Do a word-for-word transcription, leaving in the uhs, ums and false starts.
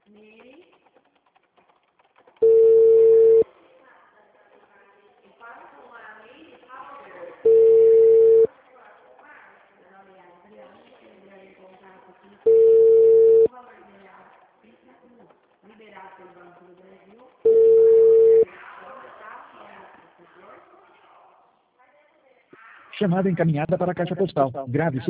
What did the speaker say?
Chamada encaminhada para a caixa postal. Grave seu